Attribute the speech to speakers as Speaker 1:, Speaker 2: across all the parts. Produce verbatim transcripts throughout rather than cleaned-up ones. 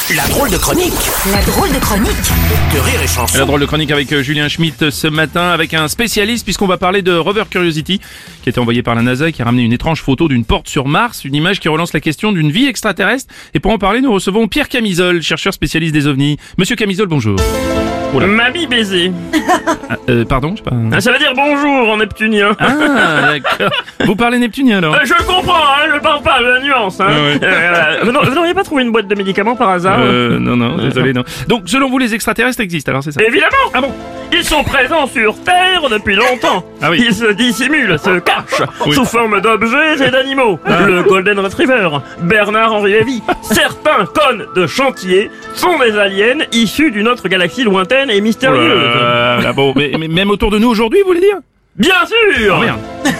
Speaker 1: La drôle de chronique
Speaker 2: La drôle de chronique
Speaker 1: de Rire et Chanson.
Speaker 3: La drôle de chronique avec Julien Schmitt ce matin, avec un spécialiste, puisqu'on va parler de Rover Curiosity, qui a été envoyé par la NASA et qui a ramené une étrange photo d'une porte sur Mars, une image qui relance la question d'une vie extraterrestre. Et pour en parler, nous recevons Pierre Camisole, chercheur spécialiste des ovnis. Monsieur Camisole, bonjour. Oula.
Speaker 4: Mamie baiser.
Speaker 3: Ah, euh, pardon, je sais pas...
Speaker 4: Ah, ça veut dire bonjour en neptunien.
Speaker 3: Ah, d'accord. Vous parlez neptunien, alors?
Speaker 4: Euh, je comprends, hein, je parle pas de la nuance. Hein.
Speaker 3: Ah ouais.
Speaker 4: Euh, vous n'auriez- vous n'auriez pas trouvé une boîte de médicaments par hasard?
Speaker 3: Euh, non, non, désolé, non. Donc, selon vous, les extraterrestres existent, alors c'est ça?
Speaker 4: Évidemment.
Speaker 3: Ah bon?
Speaker 4: Ils sont présents sur Terre depuis longtemps.
Speaker 3: Ah oui.
Speaker 4: Ils se dissimulent, se cachent,
Speaker 3: Oui.
Speaker 4: sous forme d'objets et d'animaux. Le Golden Retriever, Bernard-Henri Lévy, certains cônes de chantier sont des aliens issus d'une autre galaxie lointaine et mystérieuse.
Speaker 3: Euh, ah bon, mais, mais même autour de nous aujourd'hui, vous voulez dire?
Speaker 4: Bien sûr.
Speaker 3: Oh, merde.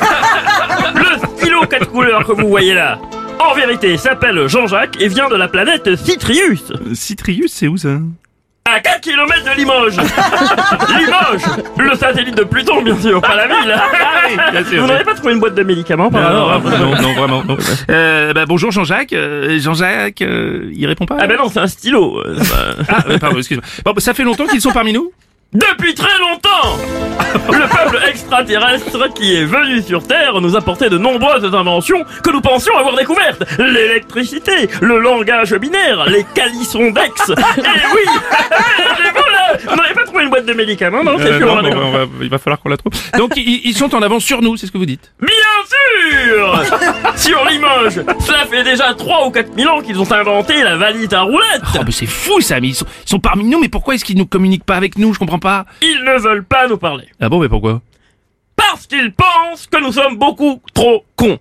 Speaker 4: Le stylo quatre couleurs que vous voyez là, en vérité, s'appelle Jean-Jacques et vient de la planète Citrius,
Speaker 3: Citrius, c'est où ça?
Speaker 4: à quatre kilomètres de Limoges. Limoges, le satellite de Pluton, bien sûr, pas la ville.
Speaker 3: bien sûr.
Speaker 4: Vous n'avez pas trouvé une boîte de médicaments par
Speaker 3: Non,
Speaker 4: hasard?
Speaker 3: non, non, non, vraiment, non. Euh, bah, bonjour Jean-Jacques. Euh, Jean-Jacques, euh, il répond pas?
Speaker 4: Ah ben non, c'est un stylo. euh, bah.
Speaker 3: Ah, euh, pardon, excuse-moi. Bon, bah, ça fait longtemps qu'ils sont parmi nous?
Speaker 4: Depuis très longtemps, le peuple extraterrestre qui est venu sur Terre nous apportait de nombreuses inventions que nous pensions avoir découvertes. L'électricité, le langage binaire, les calissons d'Aix. Et oui, et voilà. Vous n'avez pas trouvé une boîte de médicaments, non? C'est
Speaker 3: Euh,
Speaker 4: sûr.
Speaker 3: non,
Speaker 4: on
Speaker 3: mais
Speaker 4: a-
Speaker 3: on va- il va falloir qu'on la trouve. Donc, ils, ils sont en avance sur nous, c'est ce que vous dites?
Speaker 4: Bien sûr. Sur Limoges, cela fait déjà trois ou quatre mille ans qu'ils ont inventé la valise à roulettes.
Speaker 3: Oh, mais c'est fou ça, mais ils sont, ils sont parmi nous, mais pourquoi est-ce qu'ils nous communiquent pas avec nous? Je comprends pas.
Speaker 4: Ils ne veulent pas nous parler.
Speaker 3: Ah bon, mais pourquoi?
Speaker 4: Parce qu'ils pensent que nous sommes beaucoup trop cons.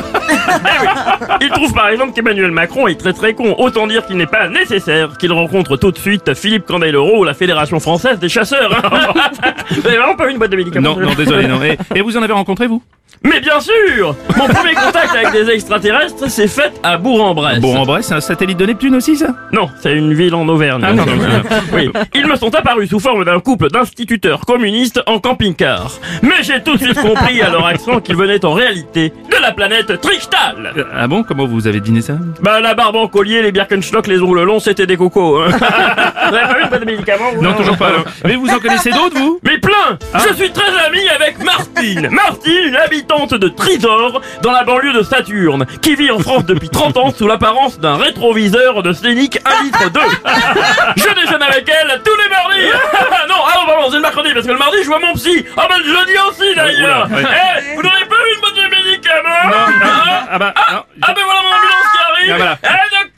Speaker 4: Eh oui. Ils trouvent par exemple qu'Emmanuel Macron est très très con. Autant dire qu'il n'est pas nécessaire qu'il rencontre tout de suite Philippe Candeloro ou la Fédération Française des Chasseurs. Vous avez vraiment pas eu une boîte de médicaments?
Speaker 3: Non, non, désolé, non. Et, et vous en avez rencontré, vous?
Speaker 4: Mais bien sûr. Mon premier contact avec des extraterrestres s'est fait à Bourg-en-Bresse.
Speaker 3: Bon, en vrai, c'est un satellite de Neptune aussi, ça?
Speaker 4: Non, c'est une ville en Auvergne.
Speaker 3: Ah, pardon.
Speaker 4: Oui, ils me sont apparus sous forme d'un couple d'instituteurs communistes en camping-car. Mais j'ai tout de suite compris à leur accent qu'ils venaient en réalité de la planète Trichtal.
Speaker 3: Euh, Ah bon? Comment vous avez deviné ça?
Speaker 4: Bah la barbe en collier, les Birkenstock, les ongles longs, c'était des cocos. Hein. Vous avez pas eu pas de médicaments vous,
Speaker 3: Non, toujours pas. non. Mais vous en connaissez d'autres, vous?
Speaker 4: Mais plein. Je suis très ami avec Martine. Martine, une habitante de Trisor, dans la banlieue de Saturne, qui vit en France depuis trente ans sous l'apparence d'un rétroviseur de Scénic un litre deux. Je déjeune avec elle tous les mardis. Non, ah non, pardon, c'est le mercredi, parce que le mardi, je vois mon psy. Ah ben le jeudi aussi, d'ailleurs.
Speaker 3: Oula, ouais.
Speaker 4: Eh, vous n'aurez pas eu une boîte de médicaments?
Speaker 3: Non,
Speaker 4: Ah,
Speaker 3: ah bah, non.
Speaker 4: ah ben voilà mon ambulance qui arrive.
Speaker 3: Ah, voilà.
Speaker 4: Eh, docteur.